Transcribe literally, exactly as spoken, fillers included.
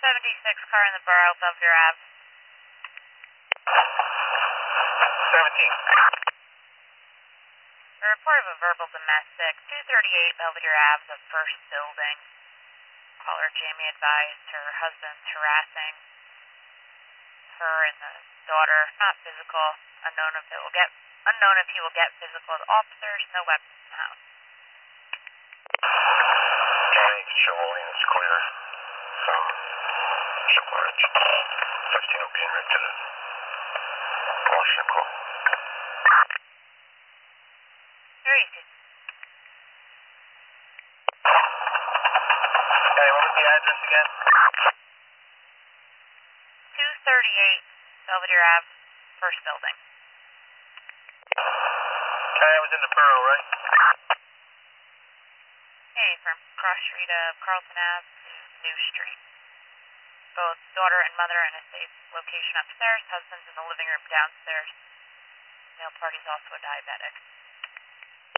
seventy-six car in the borough, Belvedere Ave. seventeen. A report of a verbal domestic, two thirty-eight Belvedere Ave, the first building. Caller Jamie advised her husband's harassing her and the daughter, not physical, unknown if it will get unknown if he will get physical with officers, no weapons in the house. County Chemoline is clear from Chapel Ridge. fifteen will be en route to the Washington call. thirty-two. Okay, what was the address again? two thirty-eight Belvedere Ave, first building. Okay, I was in the borough, right? Hey, from cross street of Carlton Ave to New Street. Both daughter and mother in a safe location upstairs, husband's in the living room downstairs. Male party's also a diabetic.